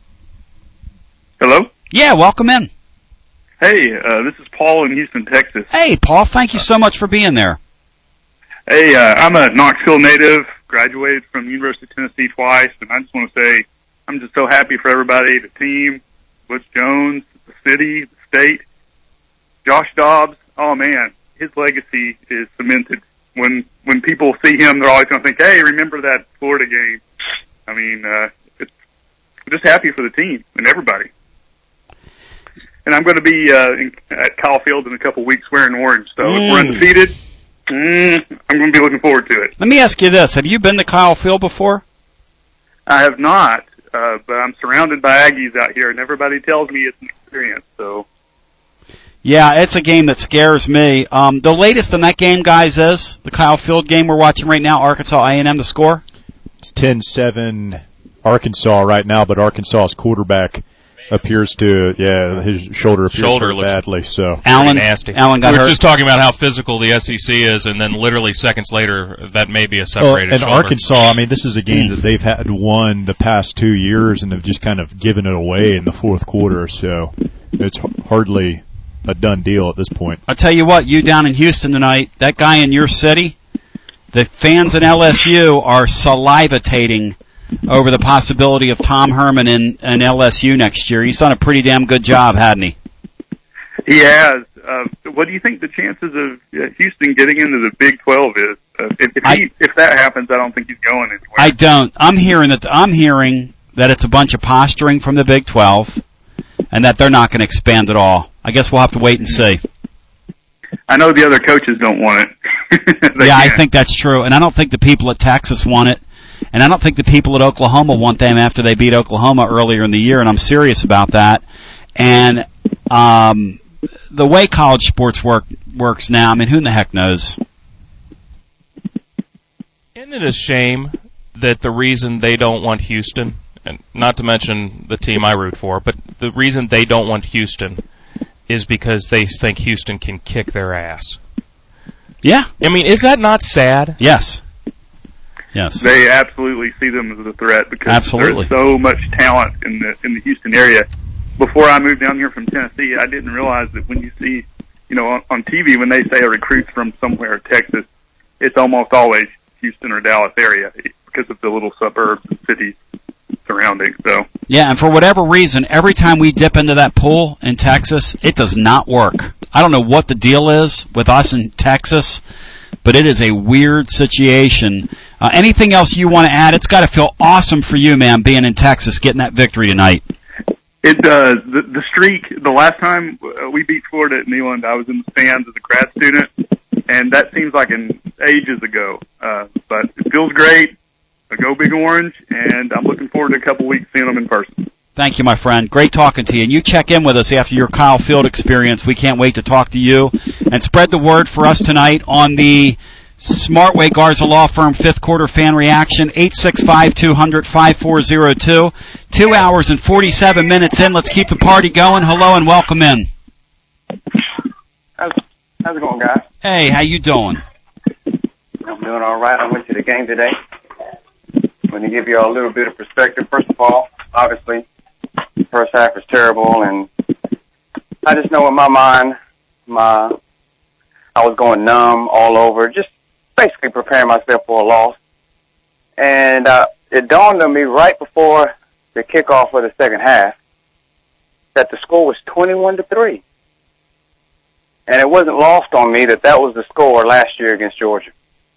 Hello? Yeah, welcome in. Hey, this is Paul in Houston, Texas. Hey, Paul, thank you so much for being there. Hey, I'm a Knoxville native, graduated from the University of Tennessee twice, and I just want to say I'm just so happy for everybody, the team, Butch Jones, the city, the state, Josh Dobbs. Oh, man, his legacy is cemented. When people see him, they're always going to think, hey, remember that Florida game. I mean, I'm just happy for the team and everybody. And I'm going to be at Kyle Field in a couple weeks wearing orange, so if we're undefeated, I'm going to be looking forward to it. Let me ask you this. Have you been to Kyle Field before? I have not, but I'm surrounded by Aggies out here, and everybody tells me it's an experience. So, yeah, it's a game that scares me. The latest in that game, guys, is the Kyle Field game we're watching right now, Arkansas A&M, the score? It's 10-7 Arkansas right now, but Arkansas's quarterback appears to, his shoulder appears to hurt badly. So Allen nasty. Allen got we were hurt. just talking about how physical the SEC is, and then literally seconds later, that may be a separated and shoulder. Arkansas, I mean, this is a game that they've had won the past 2 years and have just kind of given it away in the fourth quarter. So it's hardly a done deal at this point. I'll tell you what, you down in Houston tonight, that guy in your city, the fans in LSU are salivatating over the possibility of Tom Herman in LSU next year. He's done a pretty damn good job, hasn't he? he has. What do you think the chances of Houston getting into the Big 12 is? If that happens, I don't think he's going anywhere. I don't. I'm hearing that it's a bunch of posturing from the Big 12, and that they're not going to expand at all. I guess we'll have to wait and see. I know the other coaches don't want it. Yeah, I think that's true, and I don't think the people at Texas want it, and I don't think the people at Oklahoma want them after they beat Oklahoma earlier in the year, and I'm serious about that. And the way college sports works now, I mean, who in the heck knows? Isn't it a shame that the reason they don't want Houston, and not to mention the team I root for, but the reason they don't want Houston is because they think Houston can kick their ass? Yeah. I mean, is that not sad? Yes. Yes. They absolutely see them as a threat because there's so much talent in the Houston area. Before I moved down here from Tennessee, I didn't realize that when you see, on TV, when they say a recruit's from somewhere, Texas, it's almost always Houston or Dallas area because of the little suburbs and cities surrounding. So yeah, and for whatever reason, every time we dip into that pool in Texas, it does not work. I don't know what the deal is with us in Texas, but it is a weird situation. Anything else you want to add? It's got to feel awesome for you, man, being in Texas, getting that victory tonight. It does. The streak, the last time we beat Florida at Neyland, I was in the stands as a grad student, and that seems like ages ago. But it feels great. Go Big Orange, and I'm looking forward to a couple weeks seeing them in person. Thank you, my friend. Great talking to you. And you check in with us after your Kyle Field experience. We can't wait to talk to you. And spread the word for us tonight on the Smartway Garza Law Firm 5th Quarter Fan Reaction, 865-200-5402. 2 hours and 47 minutes in. Let's keep the party going. Hello and welcome in. How's it going, guys? Hey, how you doing? I'm doing all right. I went to the game today. Let me give you a little bit of perspective. First of all, obviously, the first half was terrible, and I just know in my mind, I was going numb all over, just basically preparing myself for a loss. And it dawned on me right before the kickoff of the second half that the score was 21-3. And it wasn't lost on me that was the score last year against Georgia.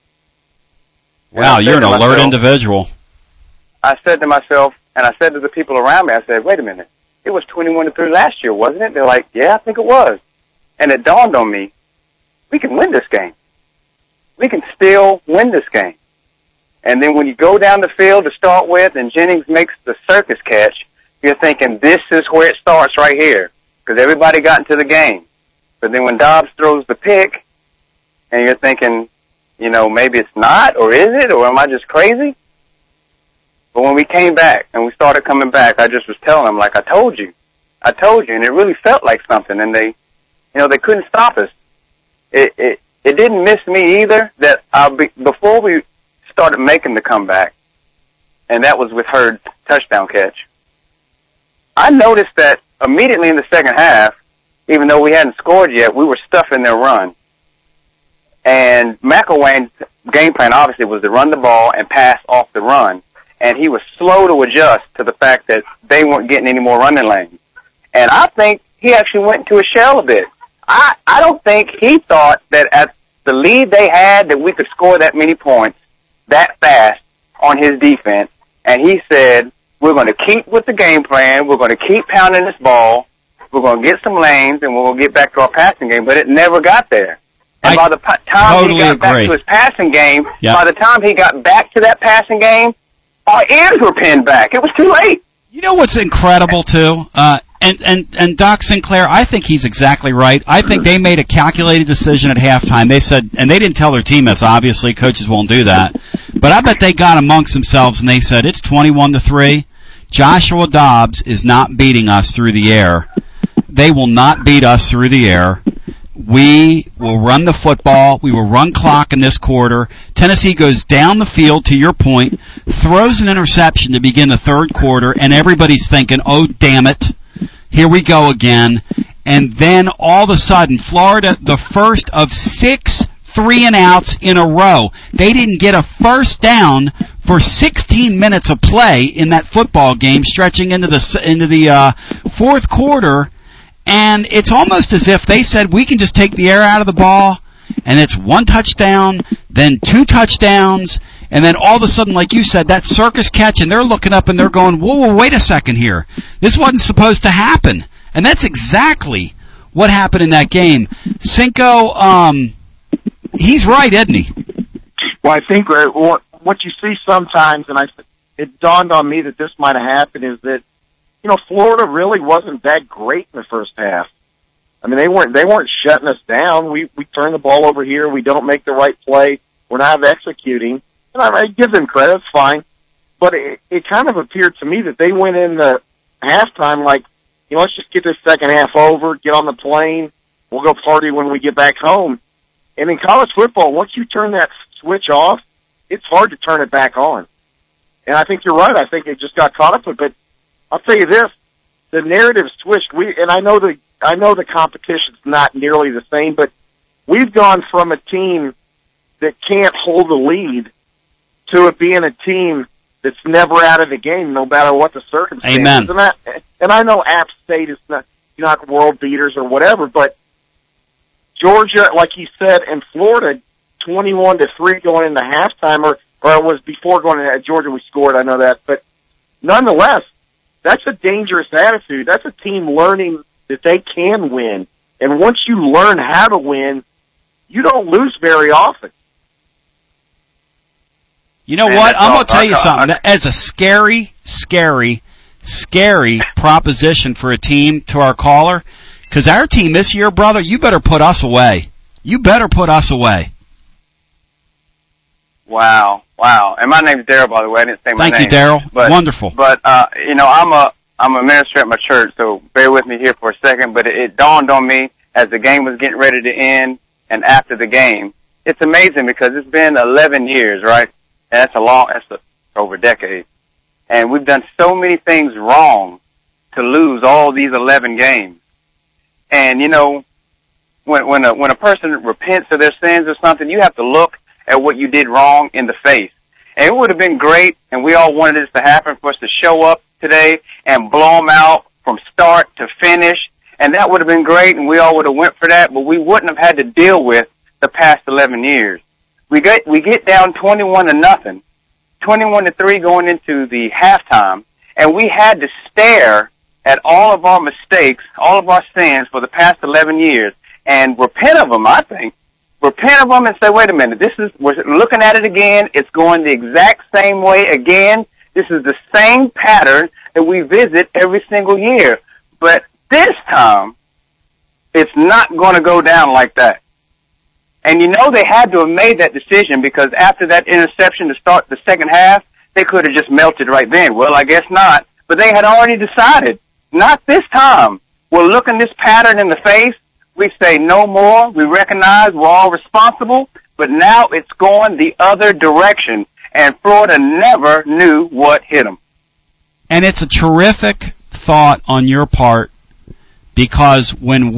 Wow, you're an alert individual. I said to myself, and I said to the people around me, I said, wait a minute, it was 21-3 last year, wasn't it? They're like, yeah, I think it was. And it dawned on me, we can win this game. We can still win this game. And then when you go down the field to start with and Jennings makes the circus catch, you're thinking this is where it starts right here because everybody got into the game. But then when Dobbs throws the pick and you're thinking, maybe it's not, or is it, or am I just crazy? But when we came back and we started coming back, I just was telling them, like, I told you, and it really felt like something, and they couldn't stop us. It didn't miss me either that before we started making the comeback, and that was with Hurd's touchdown catch. I noticed that immediately in the second half, even though we hadn't scored yet, we were stuffing their run. And McElwain's game plan obviously was to run the ball and pass off the run. And he was slow to adjust to the fact that they weren't getting any more running lanes. And I think he actually went into a shell a bit. I don't think he thought that at the lead they had that we could score that many points that fast on his defense. And he said, we're going to keep with the game plan. We're going to keep pounding this ball. We're going to get some lanes and we'll get back to our passing game. But it never got there. And by the time totally he got back agree. to his passing game, Yep. by the time he got back to that passing game, our ears were pinned back. It was too late. You know what's incredible too? And Doc Sinclair, I think he's exactly right. I think they made a calculated decision at halftime. They said, and they didn't tell their team this, obviously, coaches won't do that. But I bet they got amongst themselves and they said, it's 21-3. Joshua Dobbs is not beating us through the air. They will not beat us through the air. We will run the football. We will run clock in this quarter. Tennessee goes down the field, to your point, throws an interception to begin the third quarter, and everybody's thinking, oh, damn it, here we go again. And then all of a sudden, Florida, the first of 6 3-and-outs in a row. They didn't get a first down for 16 minutes of play in that football game, stretching into the fourth quarter. And it's almost as if they said, we can just take the air out of the ball, and it's 1 touchdown, then 2 touchdowns, and then all of a sudden, like you said, that circus catch, and they're looking up and they're going, whoa, wait a second here. This wasn't supposed to happen. And that's exactly what happened in that game. Cinco, he's right, isn't he? Well, I think what you see sometimes, and it dawned on me that this might have happened, is that Florida really wasn't that great in the first half. I mean, they weren't shutting us down. We turn the ball over here. We don't make the right play. We're not executing. And I give them credit. It's fine. But it kind of appeared to me that they went in the halftime like, let's just get this second half over, get on the plane. We'll go party when we get back home. And in college football, once you turn that switch off, it's hard to turn it back on. And I think you're right. I think it just got caught up with it. But I'll tell you this, the narrative switched. I know the competition's not nearly the same, but we've gone from a team that can't hold the lead to it being a team that's never out of the game, no matter what the circumstances. Amen. And I know App State is not world beaters or whatever, but Georgia, like you said, and Florida, 21-3 going into halftime, or it was before going into Georgia we scored, I know that, but nonetheless, that's a dangerous attitude. That's a team learning that they can win. And once you learn how to win, you don't lose very often. You know what? I'm going to tell you something. As a scary proposition for a team, to our caller, because our team this year, brother, you better put us away. You better put us away. Wow. And my name's Daryl, by the way. I didn't say my name. Thank you, Daryl. Wonderful. But, I'm a minister at my church, so bear with me here for a second, but it dawned on me as the game was getting ready to end and after the game. It's amazing because it's been 11 years, right? And that's over a decade. And we've done so many things wrong to lose all these 11 games. And, when a person repents of their sins or something, you have to look at what you did wrong in the face. And it would have been great, and we all wanted this to happen, for us to show up today and blow them out from start to finish, and that would have been great, and we all would have went for that, but we wouldn't have had to deal with the past 11 years. We get down 21-0, 21-3 going into the halftime, and we had to stare at all of our mistakes, all of our sins for the past 11 years, and repent of them, I think. Repent of them and say, wait a minute, we're looking at it again, it's going the exact same way again. This is the same pattern that we visit every single year. But this time, it's not going to go down like that. And they had to have made that decision, because after that interception to start the second half, they could have just melted right then. Well, I guess not. But they had already decided, not this time. We're looking this pattern in the face. We say no more. We recognize we're all responsible. But now it's going the other direction. And Florida never knew what hit them. And it's a terrific thought on your part, because when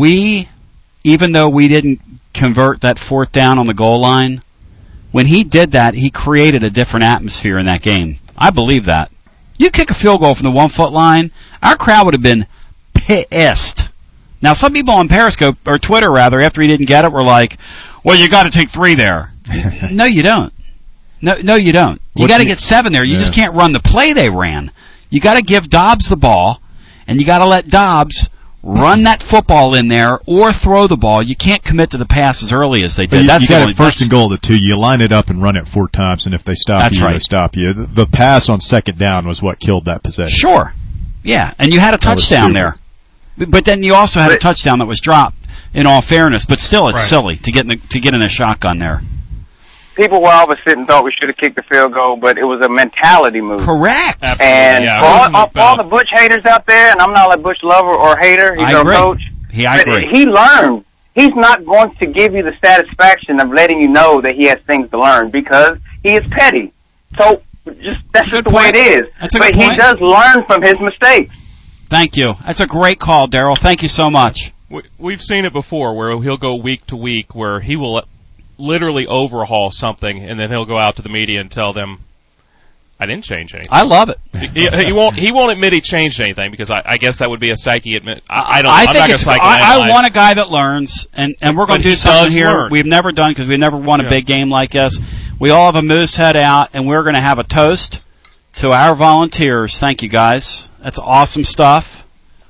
even though we didn't convert that fourth down on the goal line, when he did that, he created a different atmosphere in that game. I believe that. You kick a field goal from the 1 foot line, our crowd would have been pissed. Now, some people on Periscope, or Twitter rather, after he didn't get it, were like, well, you got to take 3 there. No, you don't. No, you don't. You got to get 7 there. You just can't run the play they ran. You got to give Dobbs the ball, and you got to let Dobbs run that football in there or throw the ball. You can't commit to the pass as early as they did. You got it first and goal at the 2. You line it up and run it 4 times, and if they stop you, they stop you. The pass on second down was what killed that possession. Sure. Yeah, and you had a touchdown there. But then you also had a touchdown that was dropped, in all fairness. But still, it's silly to get in a shotgun there. People were all of a sudden thought we should have kicked the field goal, but it was a mentality move. Correct. Absolutely. And for all the Butch haters out there, and I'm not a Butch lover or hater, he's our coach. I agree. He learned. He's not going to give you the satisfaction of letting you know that he has things to learn because he is petty. So that's just the way it is. That's a good point. He does learn from his mistakes. Thank you. That's a great call, Daryl. Thank you so much. We've seen it before where he'll go week to week where he will literally overhaul something, and then he'll go out to the media and tell them, "I didn't change anything." I love it. He won't admit he changed anything because I guess that would be a psyche admit. I want a guy that learns, and we're going to do something here we've never done because we've never won a big game like this. We all have a moose head out, and we're going to have a toast to our volunteers. Thank you, guys. That's awesome stuff.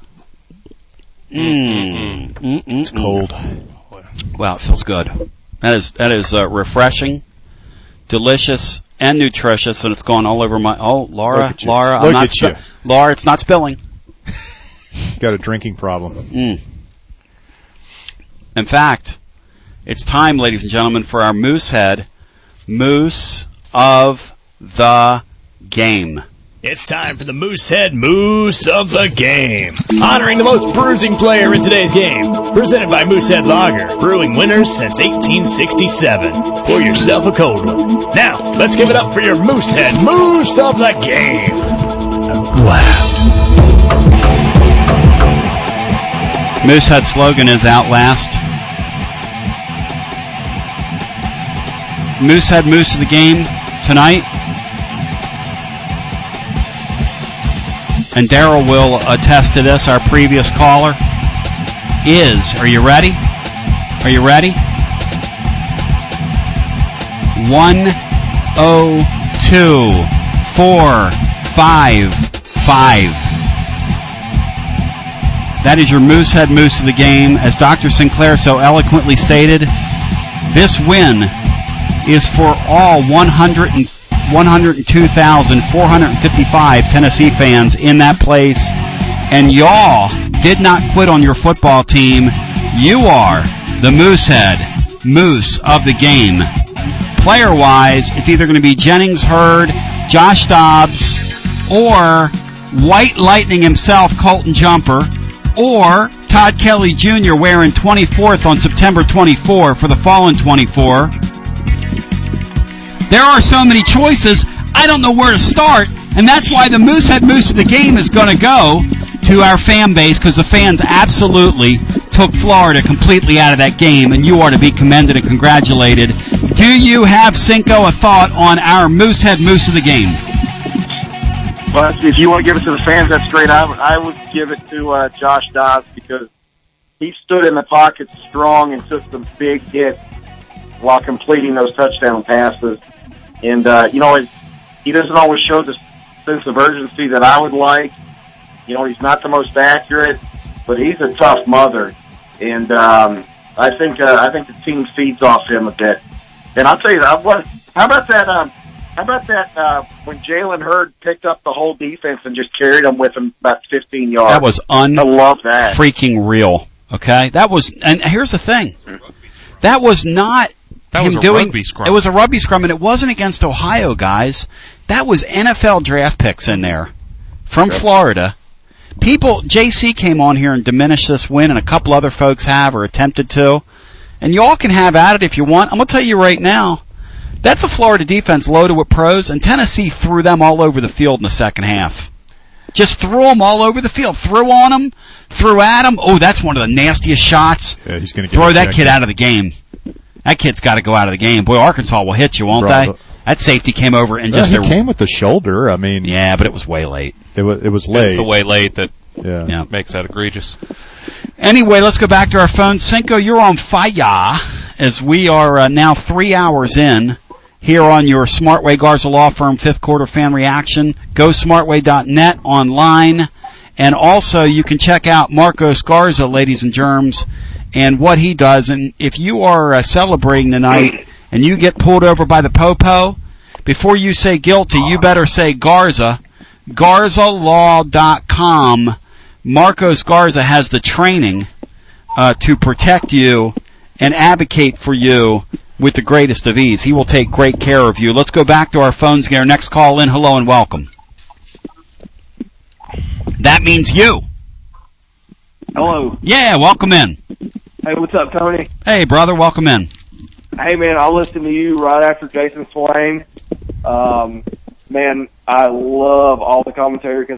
It's cold. Wow, it feels good. That is refreshing, delicious, and nutritious, and it's gone all over my. Oh, Laura, Laura, Laura, it's not spilling. Got a drinking problem. In fact, it's time, ladies and gentlemen, for our Moose Head Moose of the Game. It's time for the Moosehead Moose of the Game, honoring the most bruising player in today's game. Presented by Moosehead Lager, brewing winners since 1867. Pour yourself a cold one. Now, let's give it up for your Moosehead Moose of the Game. Outlast. Moosehead slogan is Outlast. Moosehead Moose of the Game tonight. And Daryl will attest to this, our previous caller, are you ready? Are you ready? 102-455. That is your Moosehead Moose of the Game. As Dr. Sinclair so eloquently stated, this win is for all 102,455 Tennessee fans in that place. And y'all did not quit on your football team. You are the Moosehead Moose of the Game. Player-wise, it's either going to be Jennings Hurd, Josh Dobbs, or White Lightning himself, Colton Jumper, or Todd Kelly Jr. wearing 24th on September 24 for the Fallen 24. There are so many choices, I don't know where to start, and that's why the Moosehead Moose of the Game is going to go to our fan base, because the fans absolutely took Florida completely out of that game, and you are to be commended and congratulated. Do you have, Cinco, a thought on our Moosehead Moose of the Game? Well, if you want to give it to the fans, that's great. I would give it to Josh Dobbs, because he stood in the pocket strong and took some big hits while completing those touchdown passes. And, he doesn't always show the sense of urgency that I would like. He's not the most accurate, but he's a tough mother. And, I think the team feeds off him a bit. And I'll tell you that, how about that when Jalen Hurd picked up the whole defense and just carried them with him about 15 yards? That was I love that. Freaking real. Okay? And here's the thing. That was not rugby scrum. It was a rugby scrum, and it wasn't against Ohio, guys. That was NFL draft picks in there from Florida. JC came on here and diminished this win, and a couple other folks have or attempted to. And y'all can have at it if you want. I'm going to tell you right now, that's a Florida defense loaded with pros, and Tennessee threw them all over the field in the second half. Just threw them all over the field. Threw on them, threw at them. Oh, that's one of the nastiest shots. Yeah, he's going to throw that kid out of the game. That kid's got to go out of the game. Boy, Arkansas will hit you, won't they? That safety came over and just... He came with the shoulder. I mean... Yeah, but it was way late. It was late. It's the way late that makes that egregious. Anyway, let's go back to our phones. Cinco, you're on fire, as we are now 3 hours in here on your Smartway Garza Law Firm 5th Quarter Fan Reaction. Go smartway.net online. And also, you can check out Marcos Garza, ladies and germs, and what he does. And if you are celebrating tonight and you get pulled over by the popo, before you say guilty, you better say Garza. GarzaLaw.com. Marcos Garza has the training to protect you and advocate for you with the greatest of ease. He will take great care of you. Let's go back to our phones and get our next call in. Hello and welcome. That means you. Hello. Yeah, welcome in. Hey, what's up, Tony? Hey, brother, welcome in. Hey, man, I listened to you right after Jason Swain. Man, I love all the commentary